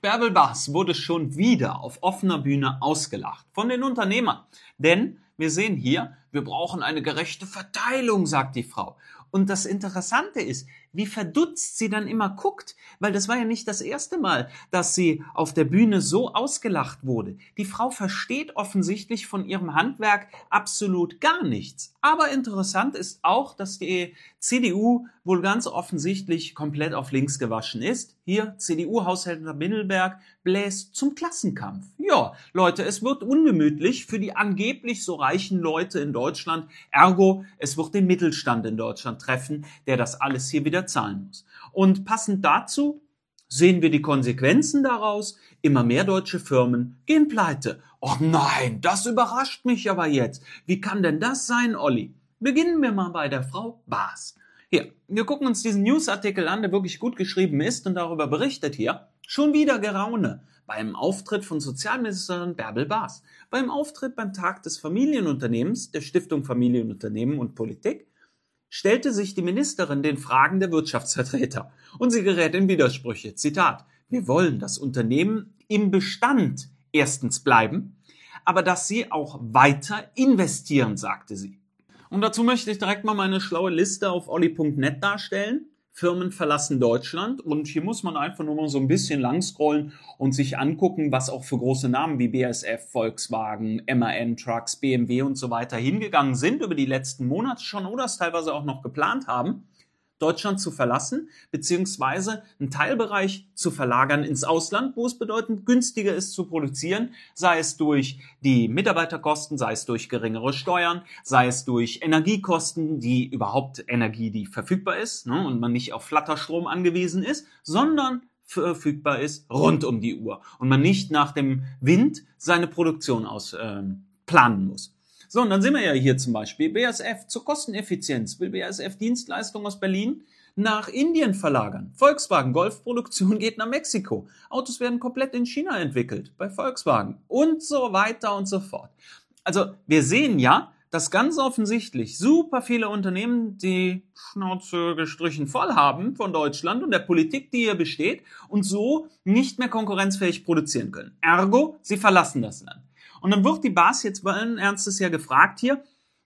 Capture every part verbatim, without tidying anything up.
Bärbel Bas wurde schon wieder auf offener Bühne ausgelacht von den Unternehmern. Denn wir sehen hier, wir brauchen eine gerechte Verteilung, sagt die Frau. Und das Interessante ist, wie verdutzt sie dann immer guckt, weil das war ja nicht das erste Mal, dass sie auf der Bühne so ausgelacht wurde. Die Frau versteht offensichtlich von ihrem Handwerk absolut gar nichts. Aber interessant ist auch, dass die C D U wohl ganz offensichtlich komplett auf links gewaschen ist. Hier, C D U-Haushälter Middelberg bläst zum Klassenkampf. Ja, Leute, es wird ungemütlich für die angeblich so reichen Leute in Deutschland. Ergo, es wird den Mittelstand in Deutschland treffen, der das alles hier wieder zahlen muss. Und passend dazu sehen wir die Konsequenzen daraus. Immer mehr deutsche Firmen gehen pleite. Oh nein, das überrascht mich aber jetzt. Wie kann denn das sein, Olli? Beginnen wir mal bei der Frau Bas. Hier, wir gucken uns diesen Newsartikel an, der wirklich gut geschrieben ist und darüber berichtet hier. Schon wieder Geraune beim Auftritt von Sozialministerin Bärbel Bas. Beim Auftritt beim Tag des Familienunternehmens, der Stiftung Familienunternehmen und Politik, stellte sich die Ministerin den Fragen der Wirtschaftsvertreter und sie gerät in Widersprüche. Zitat: Wir wollen das Unternehmen im Bestand erstens bleiben, aber dass sie auch weiter investieren, sagte sie. Und dazu möchte ich direkt mal meine schlaue Liste auf olli punkt net darstellen. Firmen verlassen Deutschland und hier muss man einfach nur mal so ein bisschen lang scrollen und sich angucken, was auch für große Namen wie B A S F, Volkswagen, M A N Trucks, B M W und so weiter hingegangen sind über die letzten Monate schon oder es teilweise auch noch geplant haben, Deutschland zu verlassen, beziehungsweise einen Teilbereich zu verlagern ins Ausland, wo es bedeutend günstiger ist zu produzieren, sei es durch die Mitarbeiterkosten, sei es durch geringere Steuern, sei es durch Energiekosten, die überhaupt Energie, die verfügbar ist, ne, und man nicht auf Flatterstrom angewiesen ist, sondern verfügbar ist rund um die Uhr und man nicht nach dem Wind seine Produktion aus äh, planen muss. So, und dann sehen wir ja hier zum Beispiel B A S F zur Kosteneffizienz. Will B A S F Dienstleistungen aus Berlin nach Indien verlagern. Volkswagen Golfproduktion geht nach Mexiko. Autos werden komplett in China entwickelt bei Volkswagen und so weiter und so fort. Also wir sehen ja, dass ganz offensichtlich super viele Unternehmen die Schnauze gestrichen voll haben von Deutschland und der Politik, die hier besteht und so nicht mehr konkurrenzfähig produzieren können. Ergo, sie verlassen das Land. Und dann wird die Bas jetzt allen Ernstes ja gefragt hier,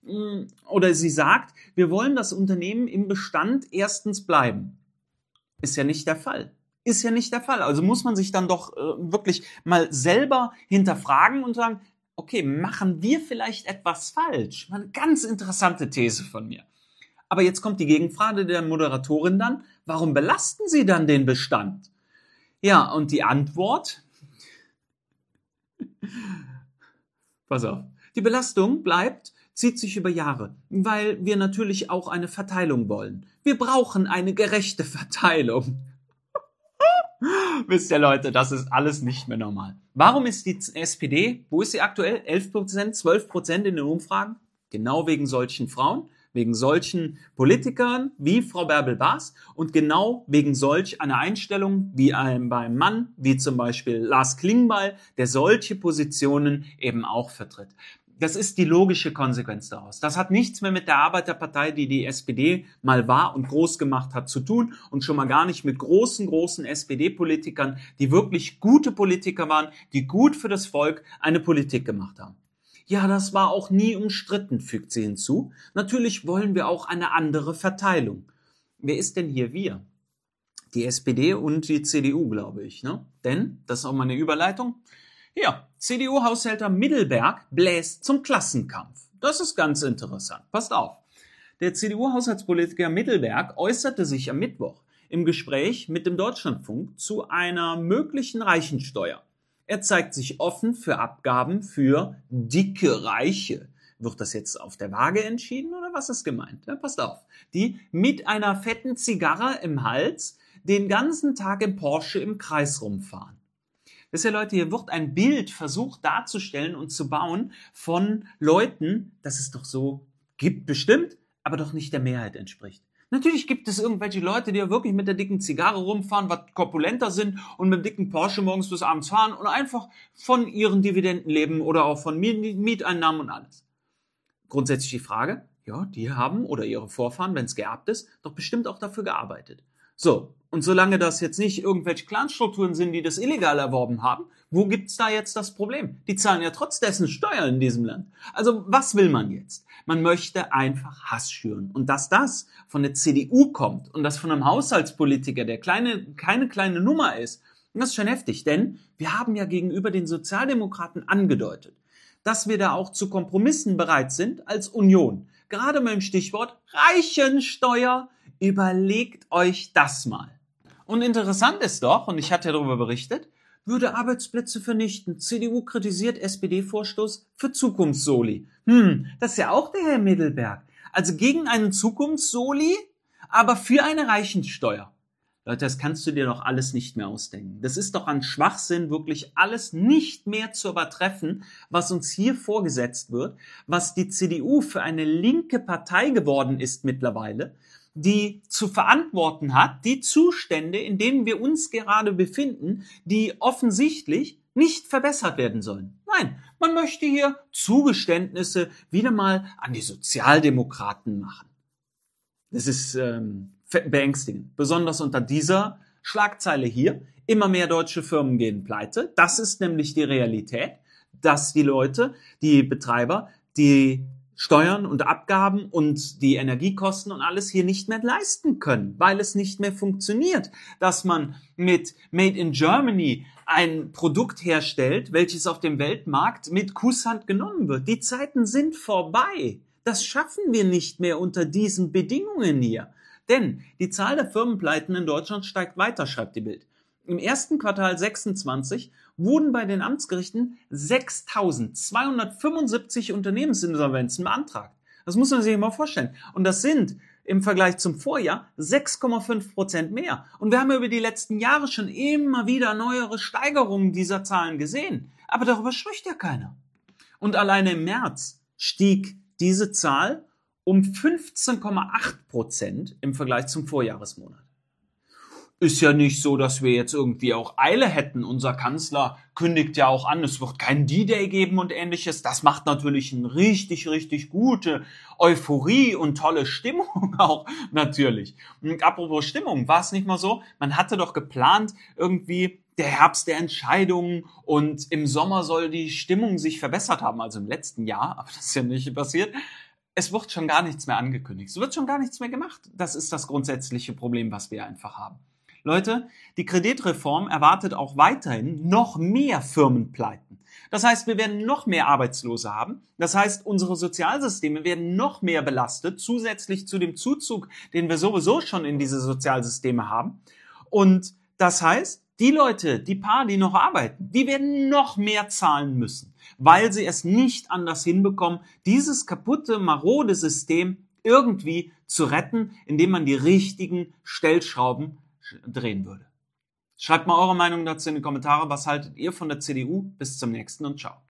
oder sie sagt, wir wollen das Unternehmen im Bestand erstens bleiben. Ist ja nicht der Fall. Ist ja nicht der Fall. Also muss man sich dann doch äh, wirklich mal selber hinterfragen und sagen, okay, machen wir vielleicht etwas falsch? Eine ganz interessante These von mir. Aber jetzt kommt die Gegenfrage der Moderatorin dann, warum belasten Sie dann den Bestand? Ja, und die Antwort... Pass auf. Die Belastung bleibt, zieht sich über Jahre, weil wir natürlich auch eine Verteilung wollen. Wir brauchen eine gerechte Verteilung. Wisst ihr, Leute, das ist alles nicht mehr normal. Warum ist die S P D, wo ist sie aktuell? elf Prozent, zwölf Prozent in den Umfragen? Genau wegen solchen Frauen, wegen solchen Politikern wie Frau Bärbel Bas und genau wegen solch einer Einstellung wie einem beim Mann, wie zum Beispiel Lars Klingbeil, der solche Positionen eben auch vertritt. Das ist die logische Konsequenz daraus. Das hat nichts mehr mit der Arbeiterpartei, die die S P D mal war und groß gemacht hat, zu tun und schon mal gar nicht mit großen, großen S P D-Politikern, die wirklich gute Politiker waren, die gut für das Volk eine Politik gemacht haben. Ja, das war auch nie umstritten, fügt sie hinzu. Natürlich wollen wir auch eine andere Verteilung. Wer ist denn hier wir? Die S P D und die C D U, glaube ich, ne? Denn, das ist auch mal eine Überleitung, ja, C D U-Haushälter Middelberg bläst zum Klassenkampf. Das ist ganz interessant. Passt auf. Der C D U-Haushaltspolitiker Middelberg äußerte sich am Mittwoch im Gespräch mit dem Deutschlandfunk zu einer möglichen Reichensteuer. Er zeigt sich offen für Abgaben für dicke Reiche. Wird das jetzt auf der Waage entschieden oder was ist gemeint? Ja, passt auf. Die mit einer fetten Zigarre im Hals den ganzen Tag im Porsche im Kreis rumfahren. Wisst ihr, Leute, hier wird ein Bild versucht darzustellen und zu bauen von Leuten, das es doch so gibt, bestimmt, aber doch nicht der Mehrheit entspricht. Natürlich gibt es irgendwelche Leute, die ja wirklich mit der dicken Zigarre rumfahren, was korpulenter sind und mit dem dicken Porsche morgens bis abends fahren und einfach von ihren Dividenden leben oder auch von Mieteinnahmen und alles. Grundsätzlich die Frage, ja, die haben oder ihre Vorfahren, wenn es geerbt ist, doch bestimmt auch dafür gearbeitet. So, und solange das jetzt nicht irgendwelche Clanstrukturen sind, die das illegal erworben haben, wo gibt's da jetzt das Problem? Die zahlen ja trotz dessen Steuern in diesem Land. Also was will man jetzt? Man möchte einfach Hass schüren. Und dass das von der C D U kommt und das von einem Haushaltspolitiker, der kleine, keine kleine Nummer ist, das ist schon heftig. Denn wir haben ja gegenüber den Sozialdemokraten angedeutet, dass wir da auch zu Kompromissen bereit sind als Union. Gerade mit dem Stichwort Reichensteuer. Überlegt euch das mal. Und interessant ist doch, und ich hatte ja darüber berichtet, würde Arbeitsplätze vernichten. C D U kritisiert S P D-Vorstoß für Zukunftssoli. Hm, das ist ja auch der Herr Middelberg. Also gegen einen Zukunftssoli, aber für eine Reichensteuer. Leute, das kannst du dir doch alles nicht mehr ausdenken. Das ist doch an Schwachsinn wirklich alles nicht mehr zu übertreffen, was uns hier vorgesetzt wird, was die C D U für eine linke Partei geworden ist mittlerweile, die zu verantworten hat, die Zustände, in denen wir uns gerade befinden, die offensichtlich nicht verbessert werden sollen. Nein, man möchte hier Zugeständnisse wieder mal an die Sozialdemokraten machen. Das ist ähm, beängstigend, besonders unter dieser Schlagzeile hier. Immer mehr deutsche Firmen gehen pleite. Das ist nämlich die Realität, dass die Leute, die Betreiber, die Steuern und Abgaben und die Energiekosten und alles hier nicht mehr leisten können, weil es nicht mehr funktioniert, dass man mit Made in Germany ein Produkt herstellt, welches auf dem Weltmarkt mit Kusshand genommen wird. Die Zeiten sind vorbei. Das schaffen wir nicht mehr unter diesen Bedingungen hier. Denn die Zahl der Firmenpleiten in Deutschland steigt weiter, schreibt die Bild. Im ersten Quartal sechsundzwanzig wurden bei den Amtsgerichten sechstausendzweihundertfünfundsiebzig Unternehmensinsolvenzen beantragt. Das muss man sich mal vorstellen. Und das sind im Vergleich zum Vorjahr sechs Komma fünf Prozent mehr. Und wir haben über die letzten Jahre schon immer wieder neuere Steigerungen dieser Zahlen gesehen. Aber darüber spricht ja keiner. Und alleine im März stieg diese Zahl um fünfzehn Komma acht Prozent im Vergleich zum Vorjahresmonat. Ist ja nicht so, dass wir jetzt irgendwie auch Eile hätten. Unser Kanzler kündigt ja auch an, es wird kein D-Day geben und ähnliches. Das macht natürlich eine richtig, richtig gute Euphorie und tolle Stimmung auch natürlich. Und apropos Stimmung, war es nicht mal so? Man hatte doch geplant, irgendwie der Herbst der Entscheidungen und im Sommer soll die Stimmung sich verbessert haben, also im letzten Jahr, aber das ist ja nicht passiert. Es wird schon gar nichts mehr angekündigt. Es wird schon gar nichts mehr gemacht. Das ist das grundsätzliche Problem, was wir einfach haben. Leute, die Kreditreform erwartet auch weiterhin noch mehr Firmenpleiten. Das heißt, wir werden noch mehr Arbeitslose haben. Das heißt, unsere Sozialsysteme werden noch mehr belastet, zusätzlich zu dem Zuzug, den wir sowieso schon in diese Sozialsysteme haben. Und das heißt, die Leute, die paar, die noch arbeiten, die werden noch mehr zahlen müssen, weil sie es nicht anders hinbekommen, dieses kaputte, marode System irgendwie zu retten, indem man die richtigen Stellschrauben drehen würde. Schreibt mal eure Meinung dazu in die Kommentare. Was haltet ihr von der C D U? Bis zum nächsten und ciao.